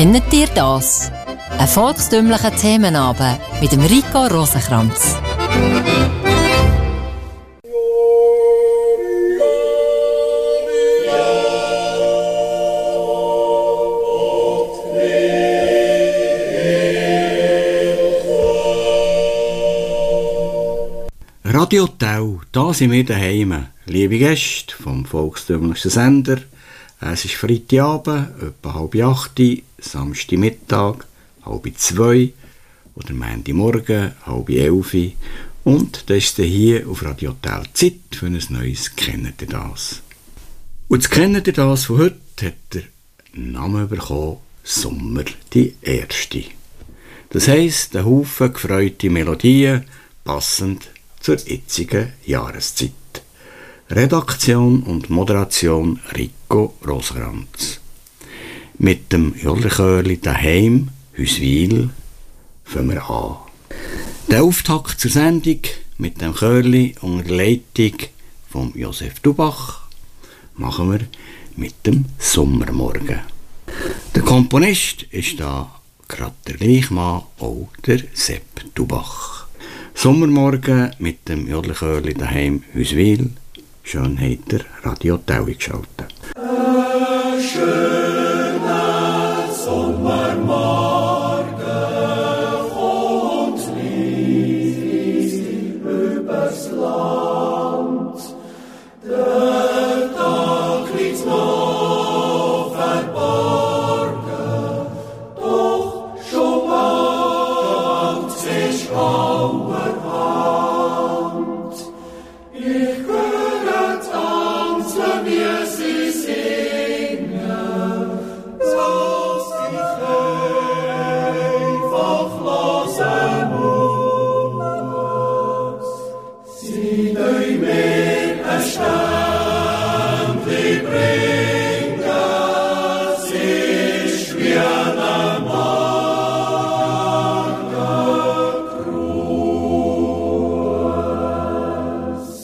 Kennt ihr das? Ein volkstümlicher Themenabend mit dem Rico Rosenkranz. Radio Tau, da sind wir daheim. Liebe Gäste vom volkstümlichen Sender, es ist Freitagabend, etwa 7:30, Samstagmittag, 12:30 oder Montagmorgen, 10:30 und das ist hier auf Radio Tau Zeit für ein neues «Kennt ihr das?». Und das «Kennt ihr das» von heute hat der Namen bekommen, Sommer die Erste. Das heisst, ein Haufen gefreute Melodien, passend zur jetzigen Jahreszeit. Redaktion und Moderation Rico Rosenkranz. Mit dem Jodelchörli daheim, Hüswil, fangen wir an. Der Auftakt zur Sendung mit dem Chörli unter der Leitung von Josef Dubach machen wir mit dem Sommermorgen. Der Komponist ist da gerade der gleiche Mann, auch der Sepp Dubach. Sommermorgen mit dem Jodelchörli daheim Hüswil. Schön habt ihr Radio Tau geschaltet. Schöner Sommermorgen kommt fließt übers Land. Der Tag liegt noch verborgen, doch schon bald siehst du auerhand. Ich höre tanzen, wie sie singen, was ich einfach hören muss. Sie wollen mir ein Ständchen bringen, es ist wie ein Morgengruß.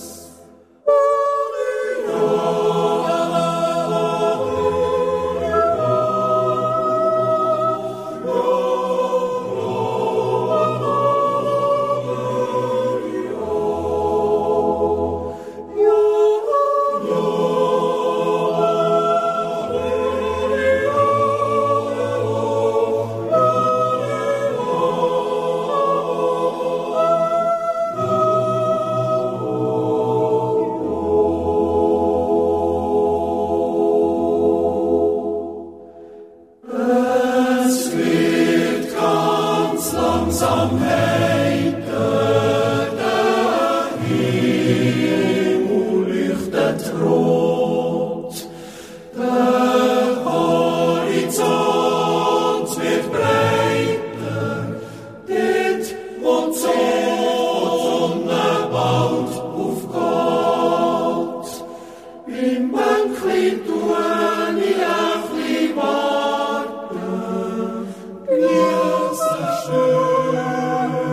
Es wird ganz langsam heiter, der Himmel leuchtet rot, der Horizont wird breiter, dort wo die Sonne bald aufgeht. Im Bänkli tue ich ein bisschen warten, wie es schön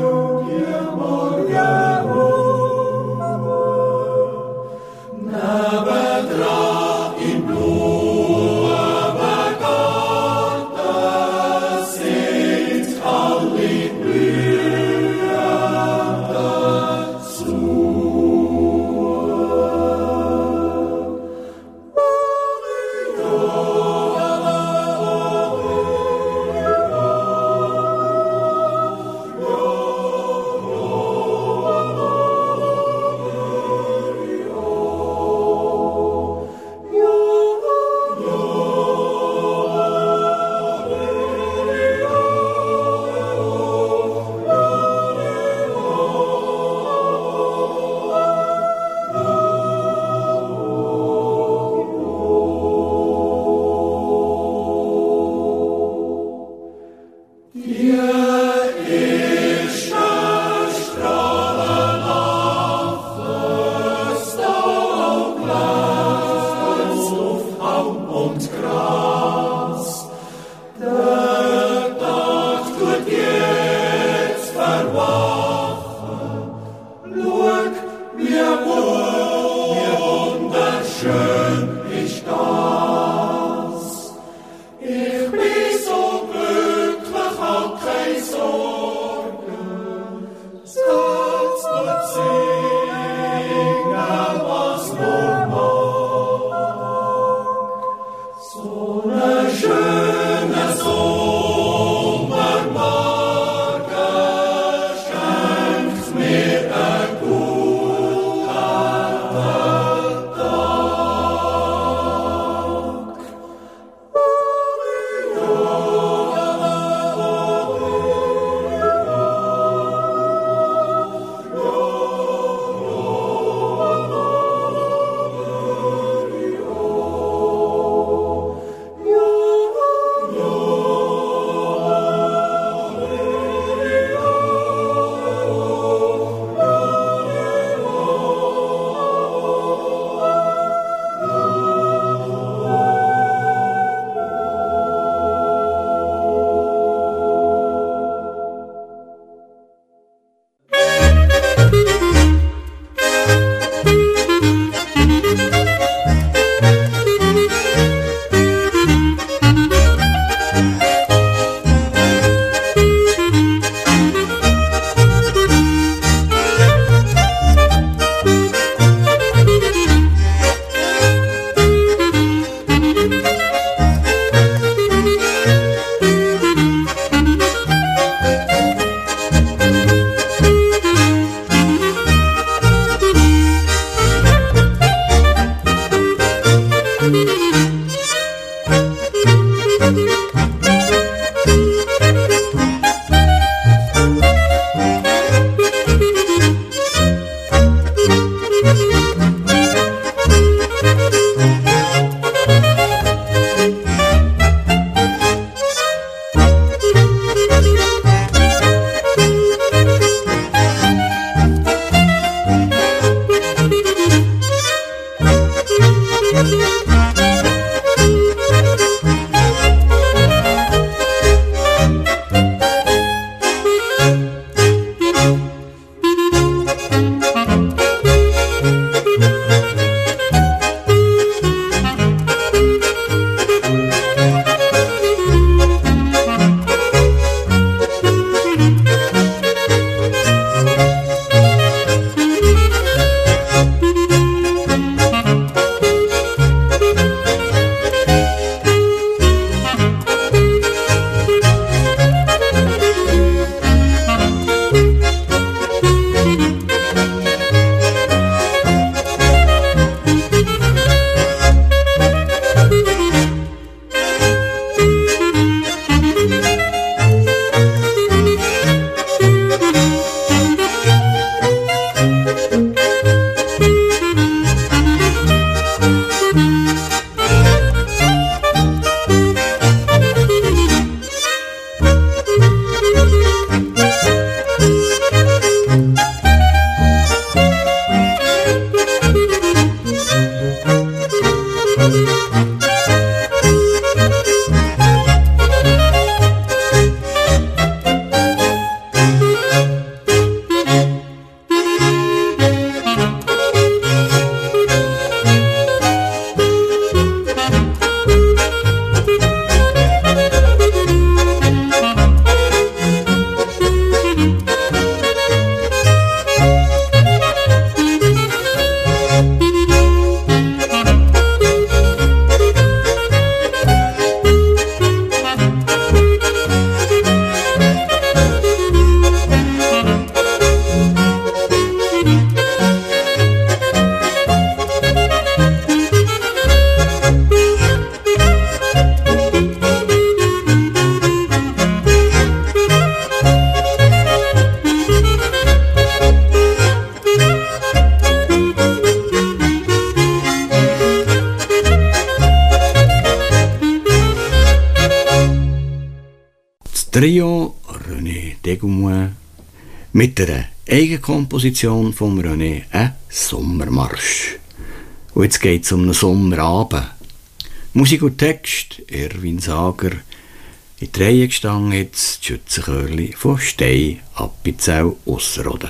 Trio René Degouin mit einer Eigenkomposition von René, ein Sommermarsch. Und jetzt geht es um einen Sommerabend. Musik und Text, Erwin Sager. In die Reihe gestanden jetzt die Schützenchörli von Stein, Appenzell, Ausserrhoden.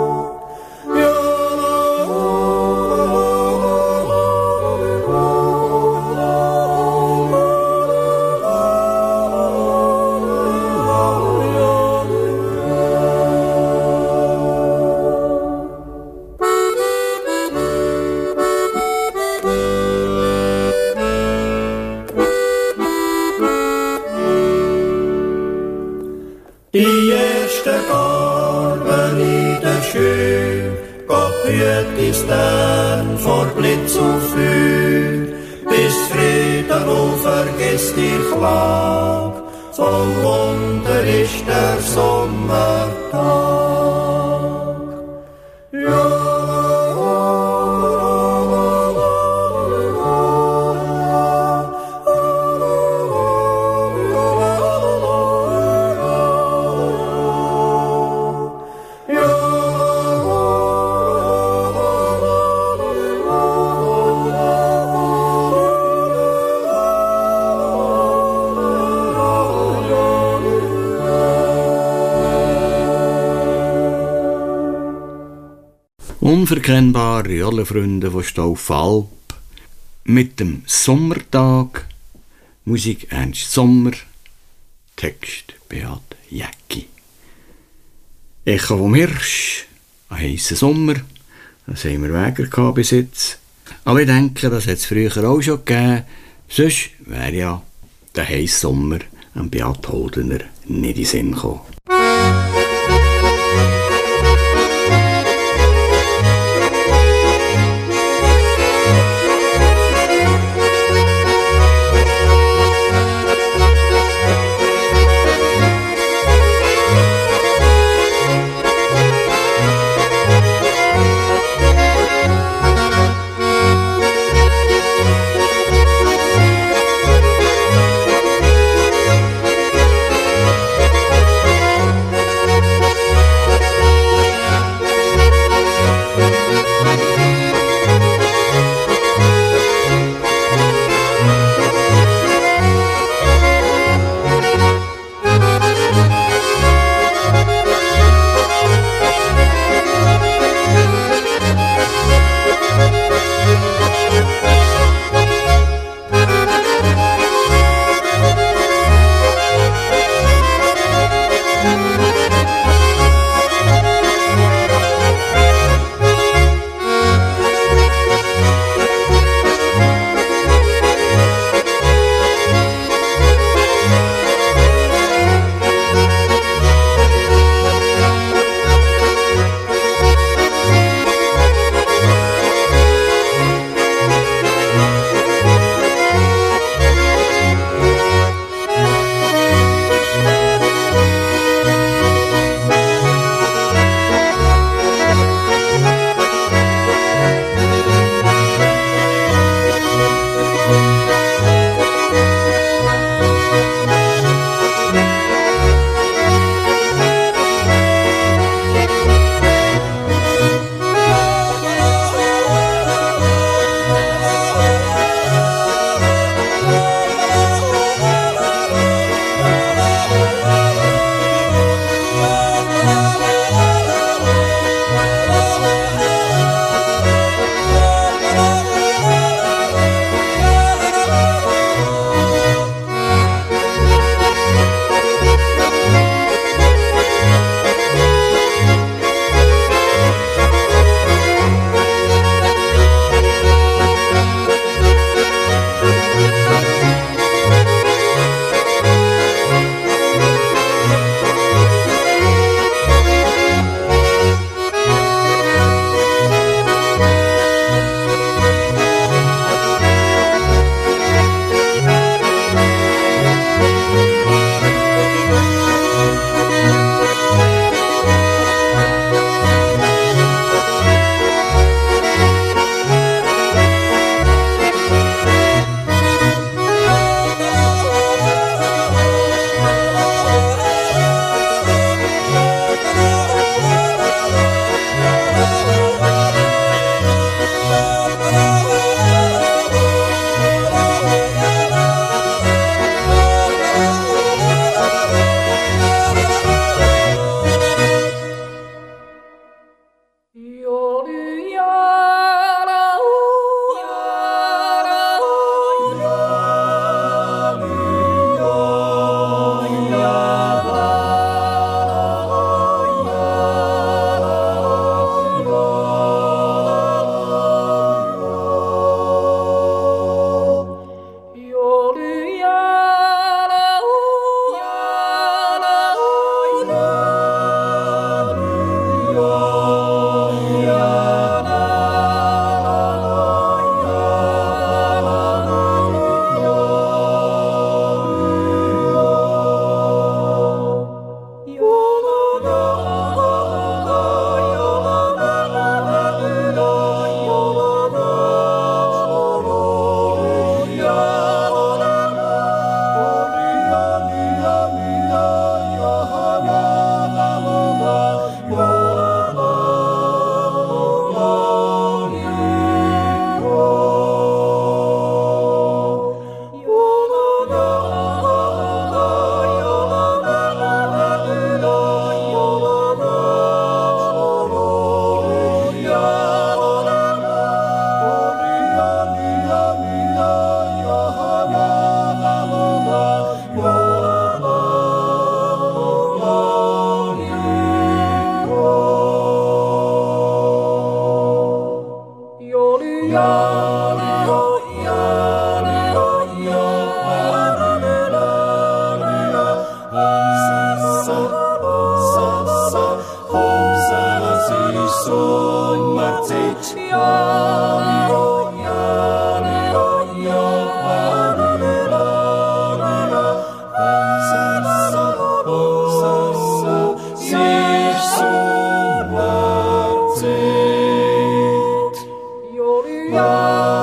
Oh Blitz und Flug, bis Frieden und vergiss die Klag, voll Wunder ist der Sommertag. Ja. Unverkennbare alle Freunde von Staufalp mit dem Sommertag. Musik Ernst Sommer, Text Beat Jäcki. Echo vom Hirsch, ein heisser Sommer, das haben wir Wäger bis jetzt. Aber ich denke, das hat es früher auch schon gegeben. Sonst wäre ja der heisse Sommer an Beat Holdener nicht in den Sinn gekommen.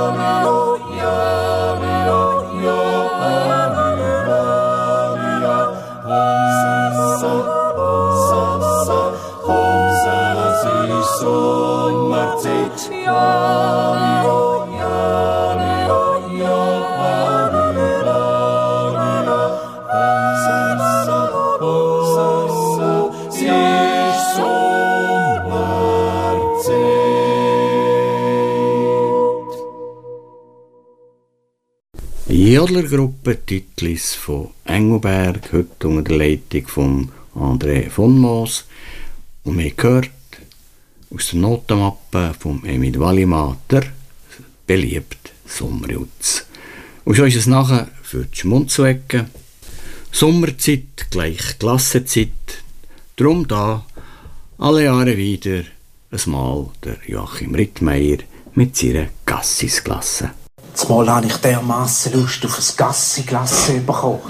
Jodlergruppe Titlis von Engelberg, heute unter der Leitung von André von Moos. Und wir haben gehört aus der Notenmappe von Emil Wallimater, beliebt Sommerjutz. Und schon ist es nachher für die Schmunzelecke. Sommerzeit gleich Klassenzeit. Drum da alle Jahre wieder ein Mal der Joachim Rittmeier mit seiner Gassisklasse. Zumal habe ich dermassen Lust auf ein Gassiglasse bekommen.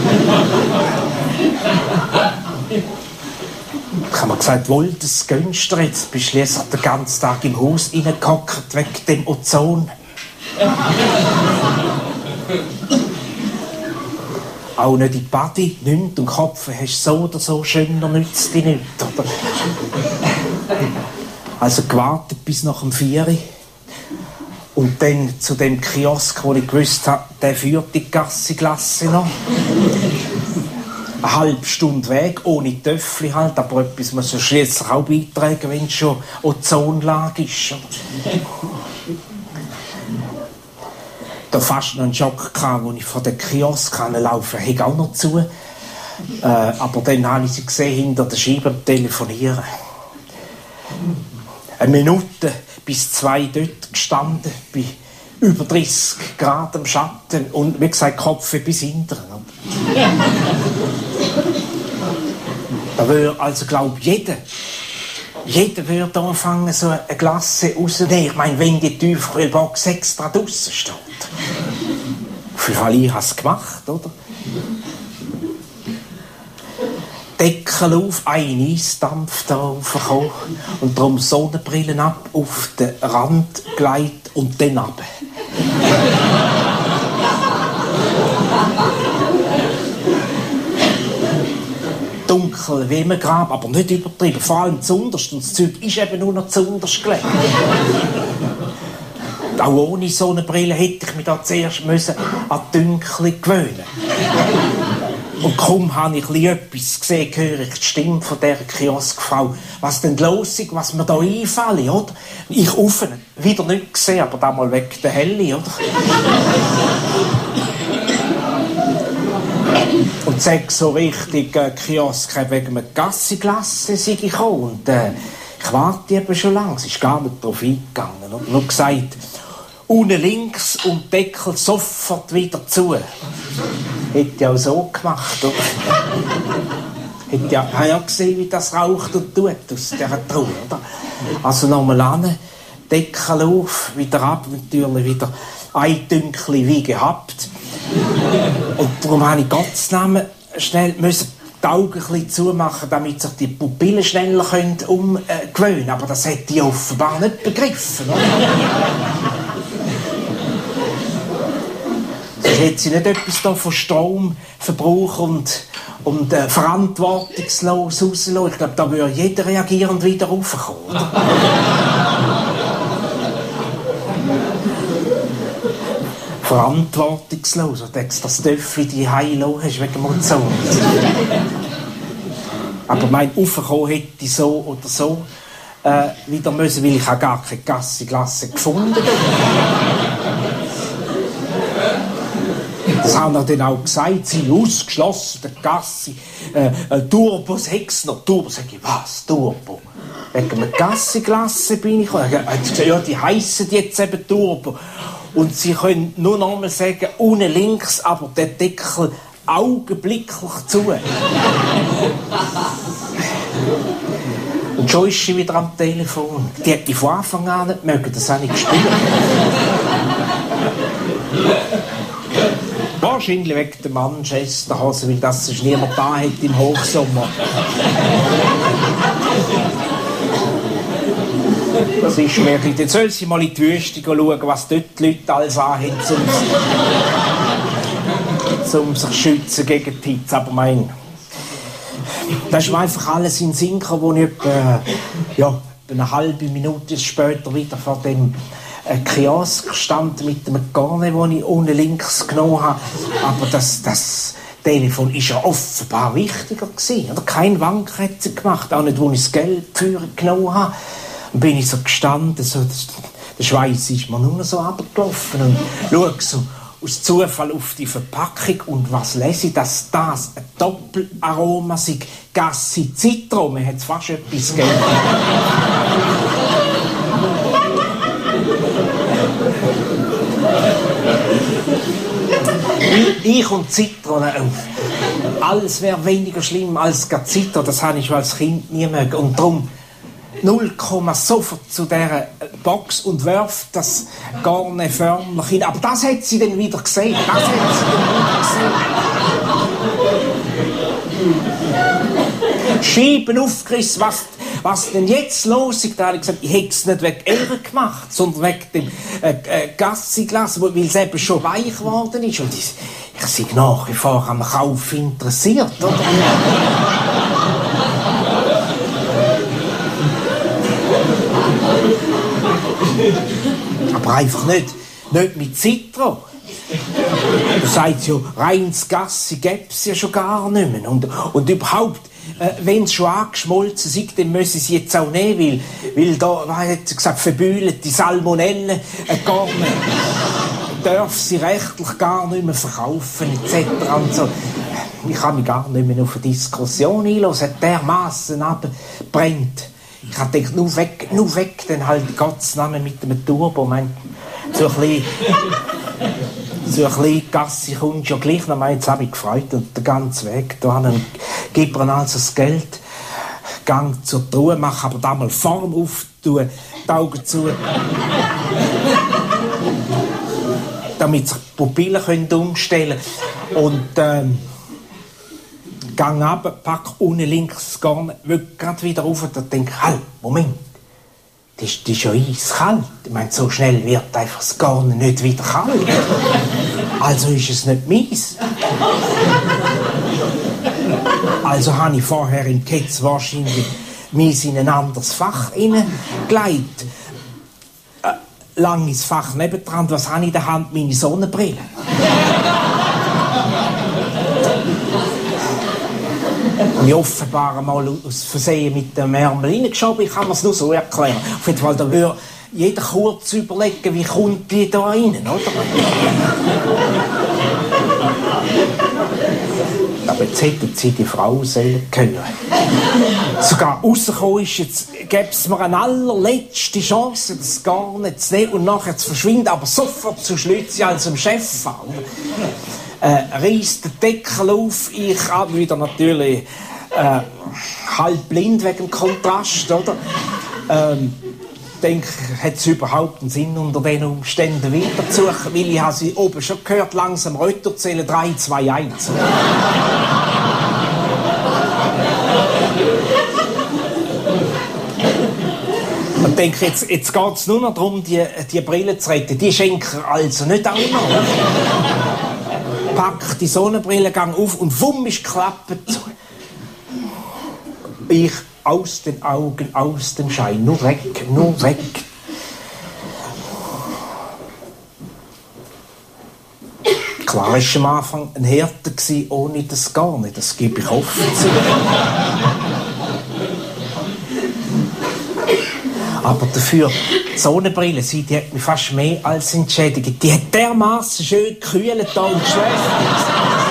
Ich habe mir gesagt, wohl, das gönnst du jetzt. Bist schließlich den ganzen Tag im Haus reingehockt wegen dem Ozon. Auch nicht in die Body, nichts und Kopf hast so oder so schöner nützt dich nicht. Oder? Also gewartet bis nach dem 4 Uhr. Und dann zu dem Kiosk, wo ich gewusst habe, der führt die Gassiglasse noch. Eine halbe Stunde Weg, ohne Töffel halt, aber etwas muss ja schliesslich auch beitragen, wenn es schon Ozonlage ist. Da fast noch einen Schock gehabt, als ich von der Kiosk laufen konnte, auch noch zu. Aber dann habe ich sie gesehen, hinter der Scheibe telefonieren. Eine Minute bis 2 dort gestanden, bei über 30 Grad im Schatten und wie gesagt, Kopf bis hinten. Da würde also, glaube ich, jeder würde anfangen, so eine Glasse rauszunehmen. Ich meine, wenn die Tiefkühlbox extra draussen steht. Auf jeden Fall, ich habe es gemacht, oder? Deckel auf, ein Eisdampf da raufgekommen und darum Sonnenbrillen ab, auf den Rand gelegt und dann runter. Dunkel wie im Grab, aber nicht übertrieben, vor allem zuunterst. Und das Zeug ist eben nur noch zuunterst gelegt. Auch ohne Sonnenbrille hätte ich mich da zuerst an die Dunkel gewöhnen. Und kaum habe ich etwas gesehen, höre ich die Stimme von dieser Kioskfrau. Was denn los ist, was mir da einfällt, oder? Ich offen, wieder nicht gesehen, aber damals wegen der Helle, oder? Und sag so richtig, Kiosk wegen einem Gassiglasse sei ich gekommen. Und ich warte eben schon lange, sie ist gar nicht darauf eingegangen. Und nur gesagt, unten links und Deckel sofort wieder zu. Hätte ich auch so gemacht, oder? Hätte ja gesehen, wie das raucht und tut aus dieser Truhe, oder? Also nochmal an, Deckel auf, wieder ab, natürlich wieder ein Dünkchen wie gehabt. Und darum musste ich Gottes Namen schnell die Augen ein bisschen zumachen, damit sich die Pupillen schneller umgewöhnen können. Aber das hätte ich offenbar nicht begriffen, oder? Hätte sie nicht etwas da von Stromverbrauch und verantwortungslos rauslassen. Ich glaube, da würde jeder reagierend wieder raufkommen, oder? Verantwortungslos. Und jetzt das Töffel die Heilo hast wegen dem Ozon. Aber mein Raufkommen hätte ich so oder so wieder müssen, weil ich auch gar keine Gassiglasse gefunden habe. Das haben wir dann auch gesagt, sie ausgeschlossen, der Gassi, Turbos hätt's noch. Turbo, sag ich, was, Turbo? Wegen einer Gassiglasse bin ich gekommen. Ja, die heissen jetzt eben Turbo. Und sie können nur noch mal sagen, unten links, aber der Deckel augenblicklich zu. Und schon ist sie wieder am Telefon. Die hat die von Anfang an nicht mögen, das habe ich gespürt. Wahrscheinlich wegen der Manchesterhose, weil das sonst niemand da hat im Hochsommer. Das Das ist wirklich. Jetzt soll sie mal in die Wüste schauen, was dort die Leute alles anhaben, um sich zu schützen gegen die Hitze. Aber mein, das ist mir einfach alles in den Sinn gekommen, wo ich etwa eine halbe Minute später wieder vor dem Kiosk stand mit dem Garne, das ich unten links genommen habe. Aber das Telefon war ja offenbar wichtiger gewesen. Oder kein Wank hat sie gemacht, auch nicht, wo ich das Geld für genommen habe. Dann bin ich so gestanden, so, der Schweiß ist mir nur so runtergelaufen und schaue so aus Zufall auf die Verpackung und was lese ich, dass das ein Doppelaroma ist. Gassi Zitron, man hat fast etwas gegeben. Ich und Zitrone, alles wäre weniger schlimm als Zitron, das habe ich als Kind nie mögen. Und darum 0, sofort zu dieser Box und wirft das Garne förmlich hin. Aber das hat sie dann wieder gesehen. Scheiben aufgerissen, was denn jetzt los ist? Da habe ich gesagt, ich hätte es nicht wegen ihr gemacht, sondern wegen dem Gassiglas, weil es eben schon weich geworden ist. Und ich sei nach wie vor am Kauf interessiert, oder? Aber einfach nicht mit Zitron. Du sagst ja, reines Gassi gäbe es ja schon gar nicht mehr. Und überhaupt, wenn es schon angeschmolzen ist, dann müssen sie jetzt auch nehmen, weil da, was hat sie gesagt, verbühlte Salmonellen gar nicht. Darf sie rechtlich gar nicht mehr verkaufen, etc. Und so. Ich kann mich gar nicht mehr auf eine Diskussion einlassen, es dermassen abbrennt. Ich habe gedacht, nur weg, dann halt Gottes Namen mit dem Turbo. So ein bisschen Gassi kommst ja gleich noch. Jetzt habe ich gefreut und den ganzen Weg hierhin. Gib mir also das Geld, gang zur Truhe, mach aber da mal Form auf, tue die Augen zu, damit sich die Pupillen umstellen können. Und gang runter, pack unten links das Garn, will gerade wieder rauf und denke, halt, Moment, das ist ja eiskalt. Ich meine, so schnell wird einfach das Garn nicht wieder kalt. Also ist es nicht meins. Also habe ich vorher im Ketz wahrscheinlich meins in ein anderes Fach hineingelegt. Lang ins Fach nebendran, was habe ich in der Hand? Meine Sonnenbrille. Und ich offenbar mal aus Versehen mit dem Ärmel reingeschoben. Ich kann mir es nur so erklären. Auf jeden Fall, da würde jeder kurz überlegen, wie kommt die da rein, oder? Aber jetzt hätten sie die Frau sollen hören. Sogar rausgekommen ist, jetzt gäbe es mir eine allerletzte Chance, das gar nicht zu nehmen und nachher zu verschwinden, aber sofort zu Schlützi als dem Chef fahren. Reißt den Deckel auf, ich habe wieder natürlich halb blind wegen dem Kontrast, oder? Denke, hat es überhaupt einen Sinn, unter diesen Umständen weiterzusuchen, weil ich habe sie oben schon gehört, langsam runterzählen, 3, 2, 1. Und denke, jetzt geht es nur noch darum, die Brille zu retten. Die schenken also nicht auch noch. Pack die Sonnenbrille, gang auf und wumm ist die Klappe zu. Ich aus den Augen, aus dem Schein, nur weg, nur weg. Klar war am Anfang ein Härte ohne das gar nicht, das gebe ich offen zu. Aber dafür, die Sonnenbrille, die hat mich fast mehr als entschädigt. Die hat dermaßen schön gekühlt da und geschwächt.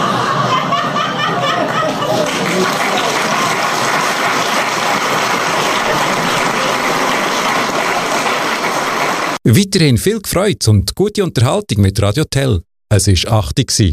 Weiterhin viel Freude und gute Unterhaltung mit Radio Tell. Es war 8 Uhr.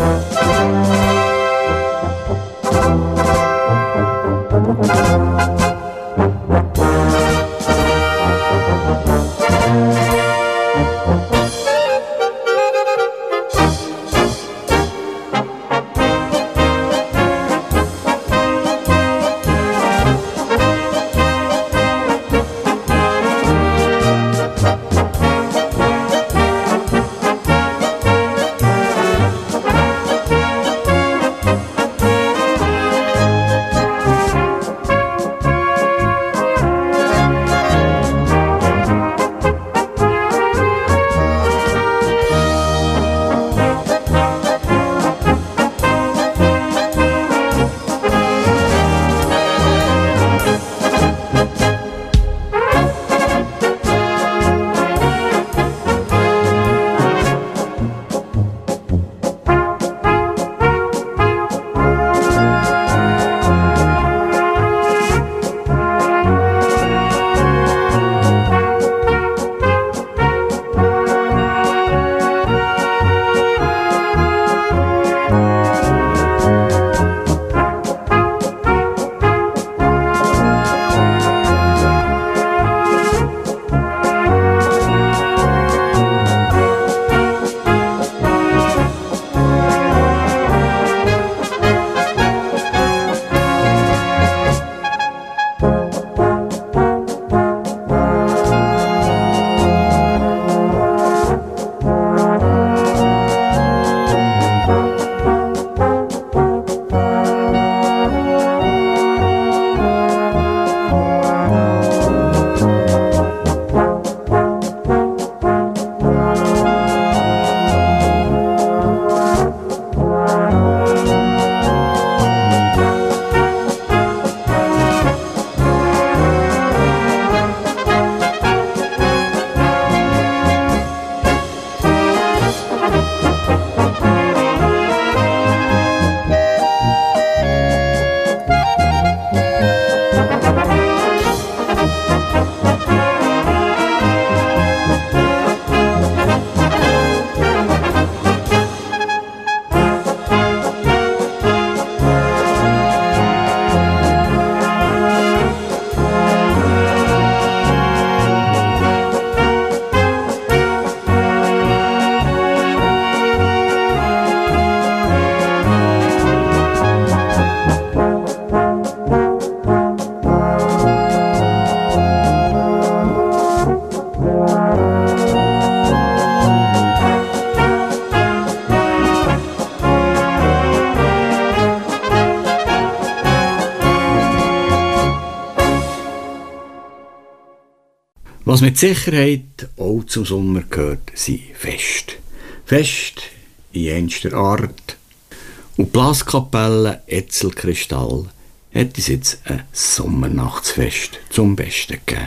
Was mit Sicherheit auch zum Sommer gehört, sind Feste. Feste in jenster Art. Und die Blaskapelle Etzelkristall hat uns jetzt ein Sommernachtsfest zum Besten gegeben.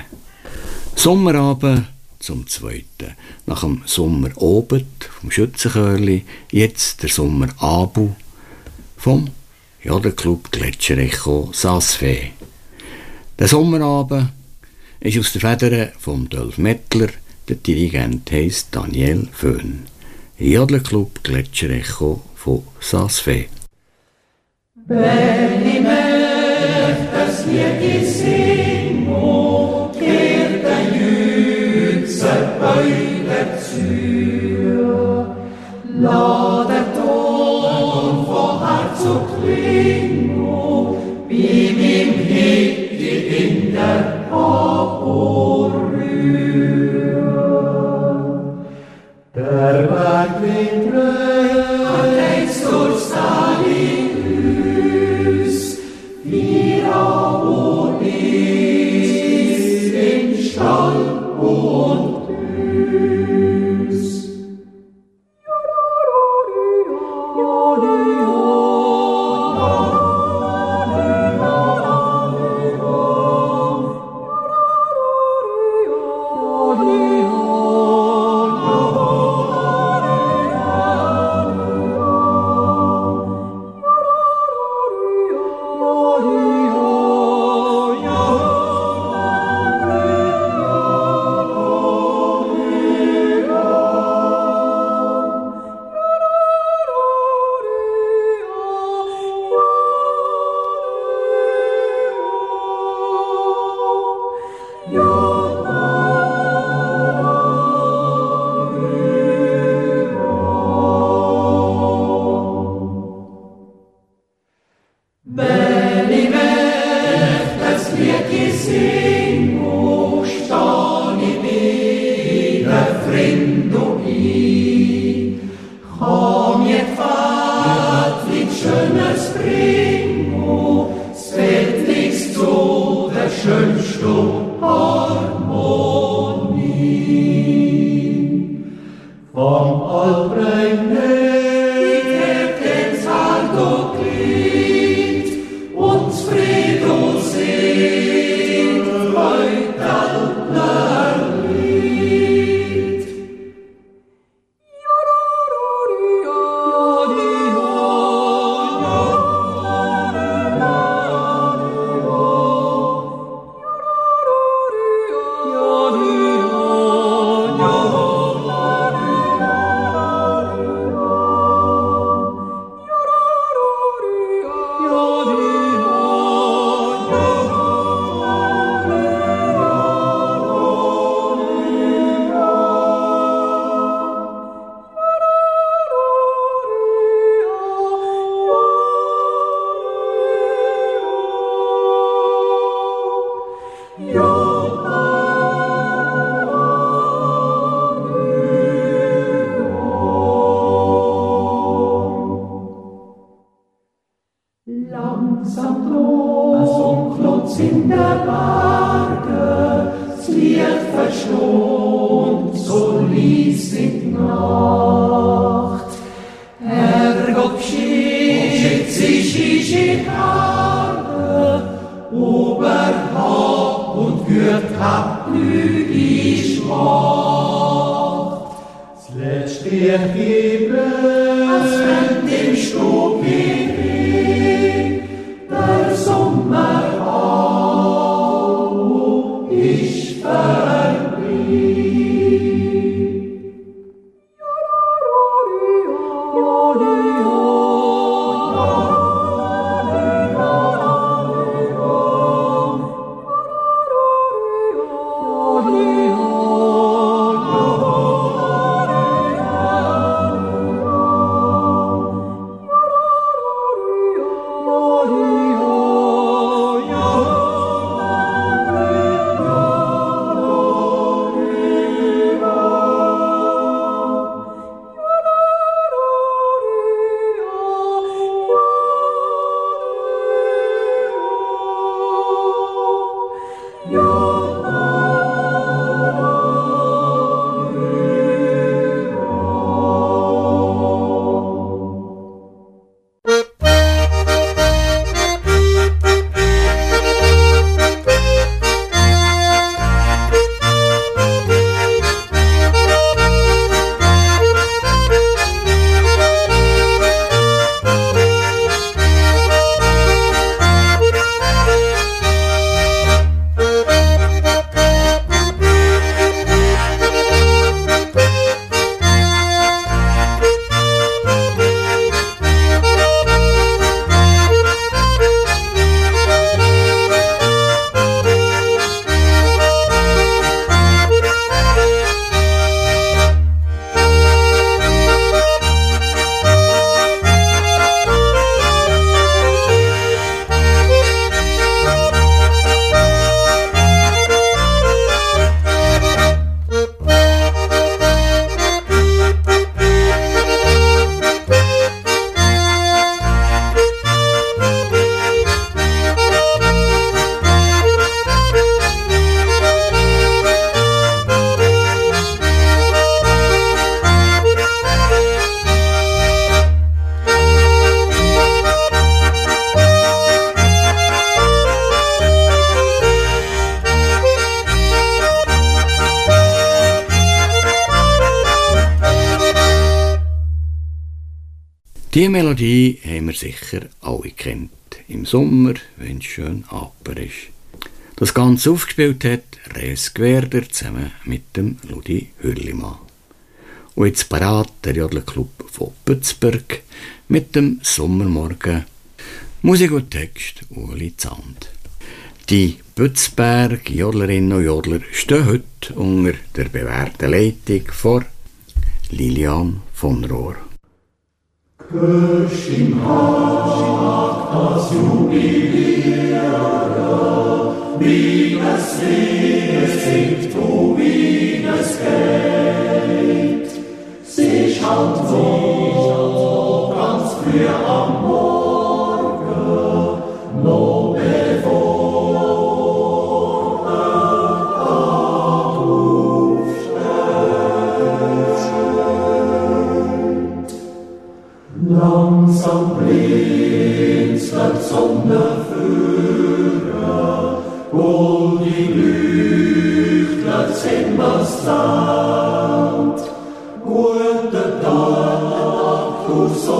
Sommerabend zum Zweiten. Nach dem Sommerabend vom Schützenchörli, jetzt der Sommerabend vom Jodelclub Gletscherecho Saas-Fee. Der Sommerabend ist aus der Feder von Dolf Mettler, der Dirigent heisst Daniel Föhn. Jodelclub Gletscherecho von Saas-Fee. Wenn ich möchte, das Lied singen, kehrt ein Jützer Beuger zu. Lass der Ton von Herz zu klingen, wie im Hitte in der Aborrühr. Der Bergwind röhrt längst durchs Tal in Hüs, wie Amonis im Stall und Hüs. Langsam klotz in der Berge, das Lied verstummt, so lies in die Nacht. Herrgott schickt sich in Erde, Oberhaupt und Gürtel habt nüch Macht. Das letzte Ergebnis, als wenn dem Stub gering, der Sommerhau ich verblieb. Die Melodie haben wir sicher alle kennt. Im Sommer, wenn es schön aper ist. Das Ganze aufgespielt hat Res Gwerder zusammen mit dem Ludi Hürlimann. Und jetzt parat der Jodlerclub von Bützberg mit dem Sommermorgen. Musik und Text Uli Zand. Die Bützberg Jodlerinnen und Jodler stehen heute unter der bewährten Leitung von Lilian von Rohr. Kösch im Tag das Jubiliere, wie es singt, oh wie es geht. Sie schaut so ganz früh am Morgen, noch bevor der Tag aufsteht. Langsam blinzelt Sonne führe, goldig leuchtet Himmelsland. Guten Tag, du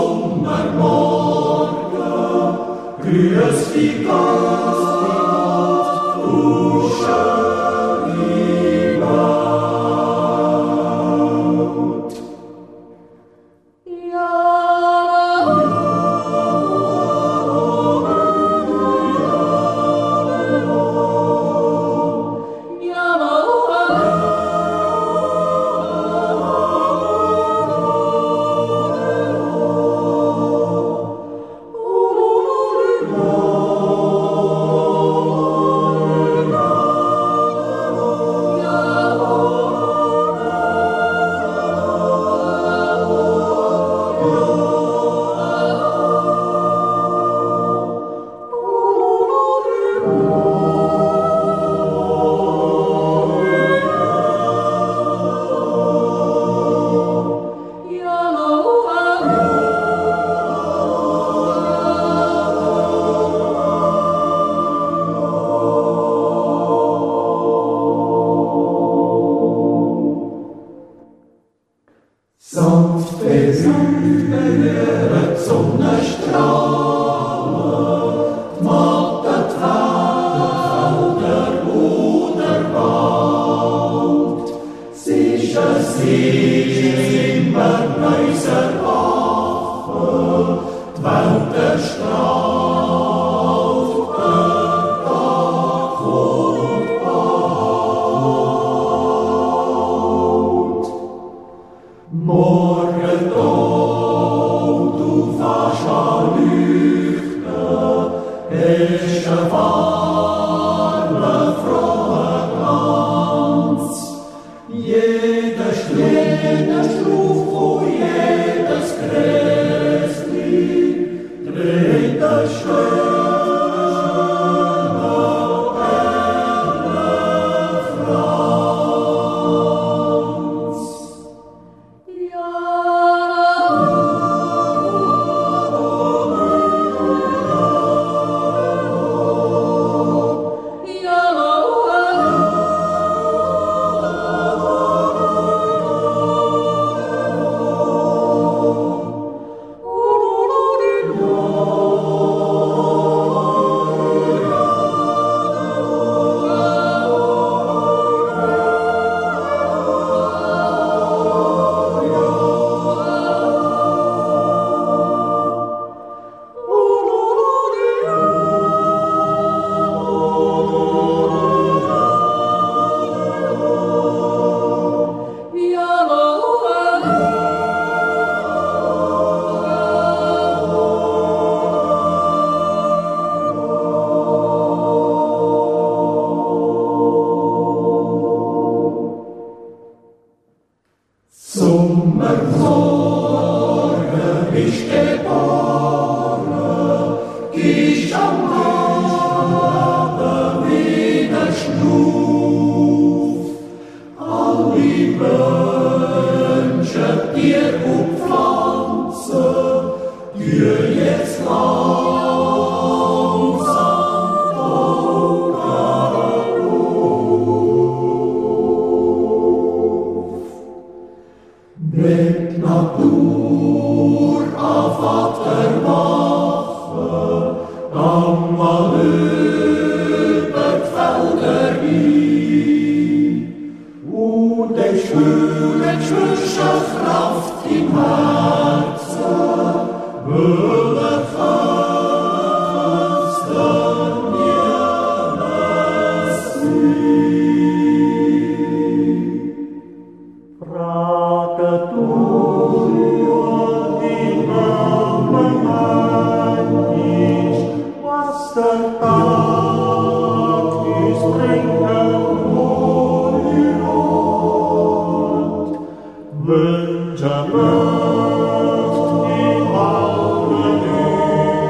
Sommermorgen, grüß dich Gott, du schöne Welt. Wünsche möcht die Augen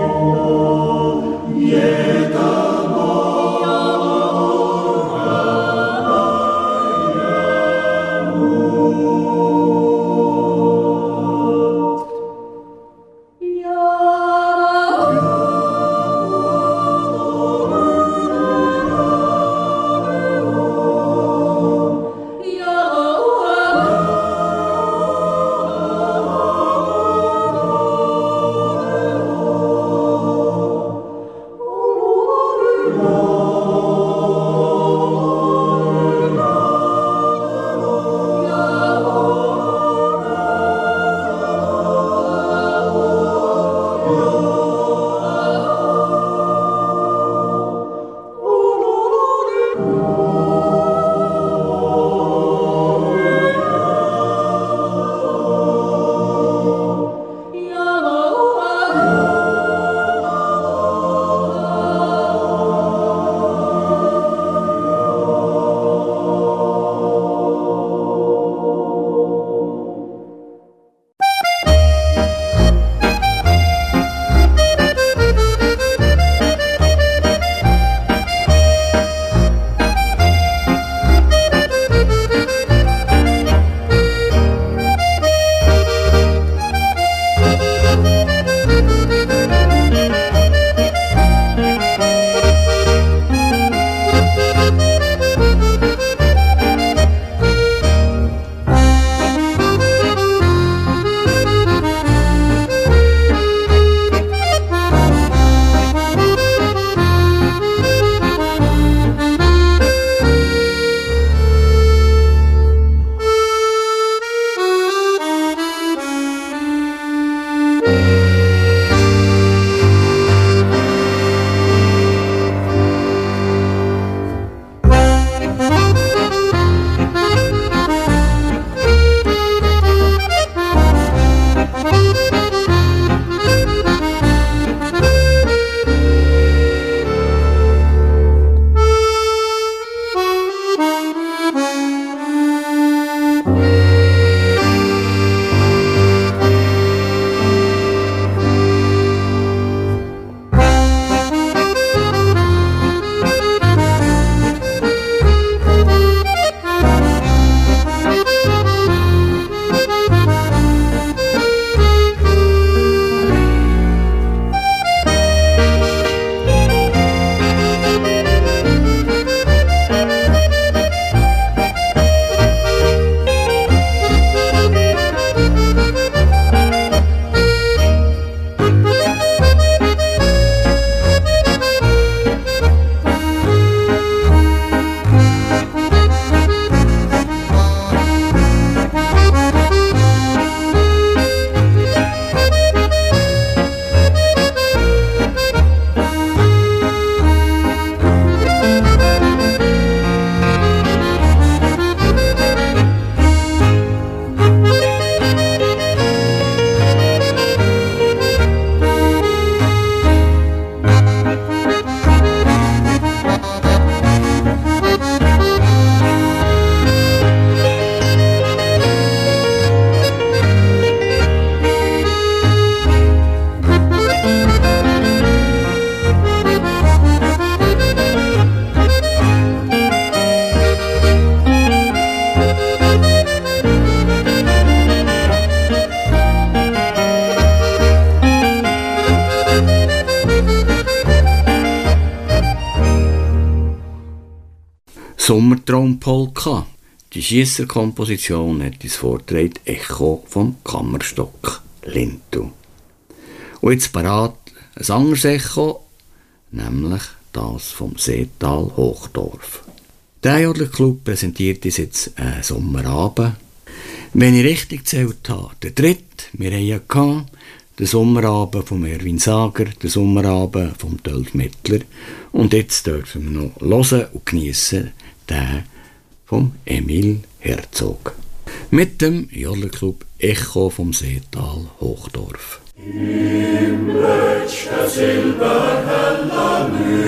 Sommertraumpolka. Die Schiesserkomposition hat uns vorgetragen Echo vom Kammerstock Lintu. Und jetzt parat ein anderes Echo, nämlich das vom Seetal Hochdorf. Der Jodlerclub präsentiert uns jetzt einen Sommerabend. Wenn ich richtig gezählt habe, der dritte, wir haben ja gehabt, den Sommerabend von Erwin Sager, den Sommerabend vom Tölf Mittler und jetzt dürfen wir noch hören und geniessen den vom Emil Herzog. Mit dem Jodlerclub Echo vom Seetal Hochdorf. Im letzten silberhellen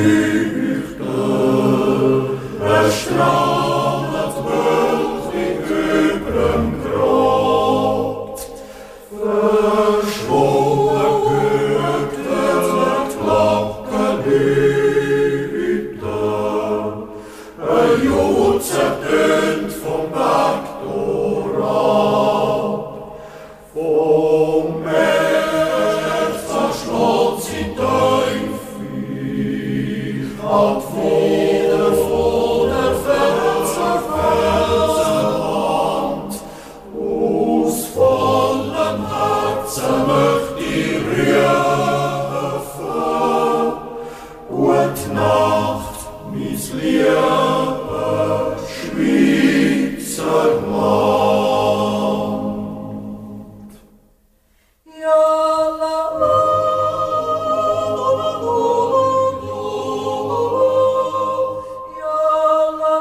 Leuchter strahlt wölkig überm Grot. Verschwunden gehört Glockenhüte, ein Jutzer tönt vom Berg herab, vom Meer zerschlägt sie Teufel, hat Feder von der Felsenwand, aus vollem Herzen möcht ich rufen, Gute Nacht, mein lieber Schweizer Land. Ja, la, la, ja, la,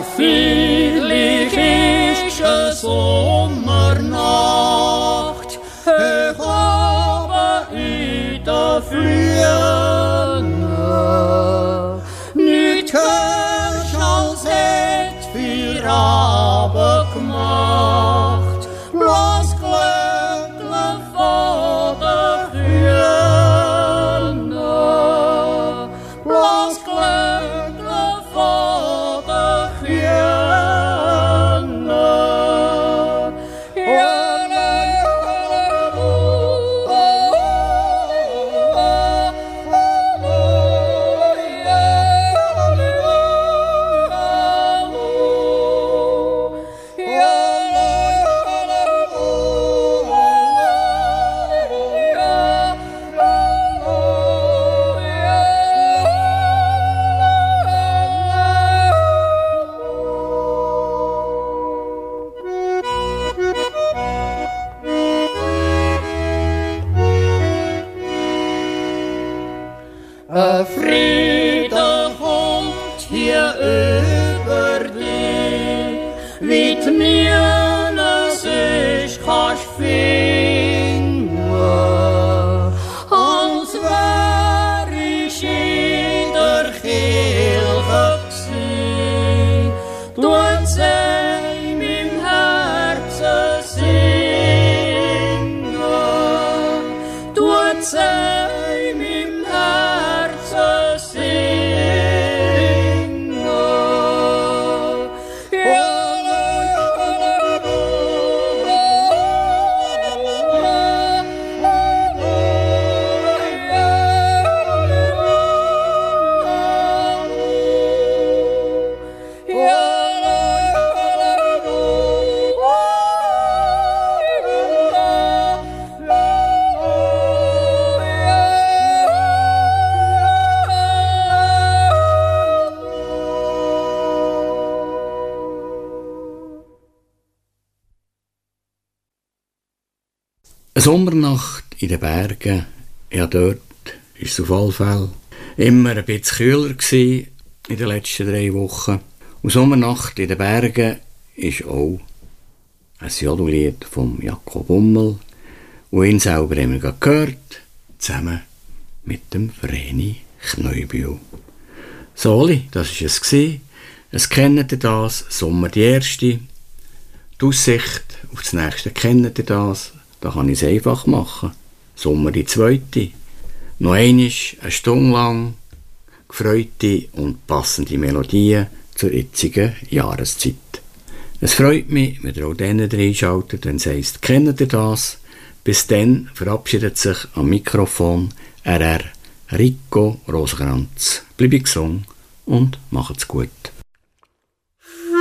friedlich ist eine Sommernacht, hoch oben in der Flüne. Nicht hörst, als hätt für Abend gemacht, bloß Glöckle von der Kühne, bloß Glöckle von der Kühne. Friede kommt hier über dich, wie die Mühlen sich kannst finden, als wär ich in der Kirche gsi, tut's in meinem Herzen singen, tut's in meinem Herzen singen. Eine Sommernacht in den Bergen, ja dort war es auf alle Fälle immer ein bisschen kühler gewesen in den letzten 3 Wochen. Und Sommernacht in den Bergen ist auch ein Jodellied von Jakob Ummel. Und ihn selber haben wir gehört, zusammen mit dem Vreni Kneubühl. So, Oli, das war es. Es kennt ihr das, Sommer die erste. Die Aussicht auf das nächste kennt ihr das. Da kann ich es einfach machen. Sommer die zweite. Noch einmal eine Stunde lang gefreute und passende Melodien zur jetzigen Jahreszeit. Es freut mich, wenn ihr auch denen reinschaltet, wenn es heisst, kennt ihr das? Bis dann verabschiedet sich am Mikrofon RR Rico Rosenkranz. Bleibt gesund und macht's gut.